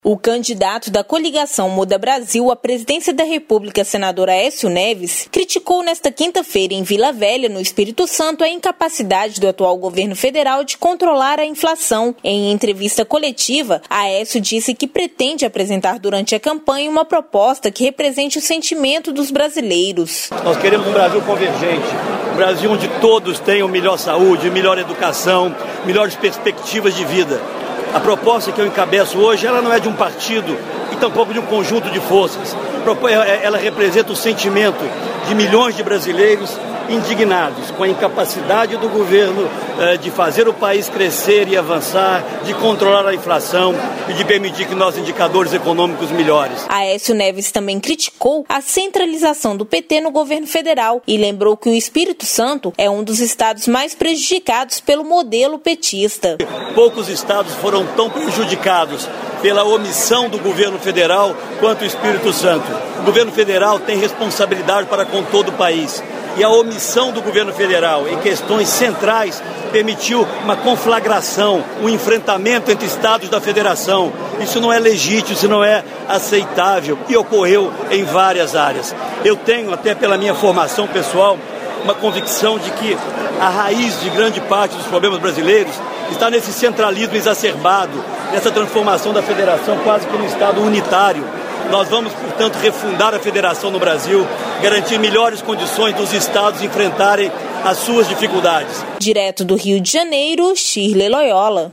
O candidato da coligação Muda Brasil à presidência da República, senador Aécio Neves, criticou nesta quinta-feira em Vila Velha, no Espírito Santo, a incapacidade do atual governo federal de controlar a inflação. Em entrevista coletiva, Aécio disse que pretende apresentar durante a campanha uma proposta que represente o sentimento dos brasileiros. Nós queremos um Brasil convergente, um Brasil onde todos tenham melhor saúde, melhor educação, melhores perspectivas de vida. A proposta que eu encabeço hoje, ela não é de um partido e tampouco de um conjunto de forças. Ela representa o sentimento de milhões de brasileiros indignados com a incapacidade do governo de fazer o país crescer e avançar, de controlar a inflação e de permitir que nossos indicadores econômicos melhores. Aécio Neves também criticou a centralização do PT no governo federal e lembrou que o Espírito Santo é um dos estados mais prejudicados pelo modelo petista. Poucos estados foram tão prejudicados pela omissão do governo federal quanto o Espírito Santo. O governo federal tem responsabilidade para com todo o país. E a omissão do governo federal em questões centrais permitiu uma conflagração, um enfrentamento entre estados da federação. Isso não é legítimo, isso não é aceitável e ocorreu em várias áreas. Eu tenho, até pela minha formação pessoal, uma convicção de que a raiz de grande parte dos problemas brasileiros está nesse centralismo exacerbado, nessa transformação da federação quase que num estado unitário. Nós vamos, portanto, refundar a federação no Brasil, garantir melhores condições dos estados enfrentarem as suas dificuldades. Direto do Rio de Janeiro, Shirley Loyola.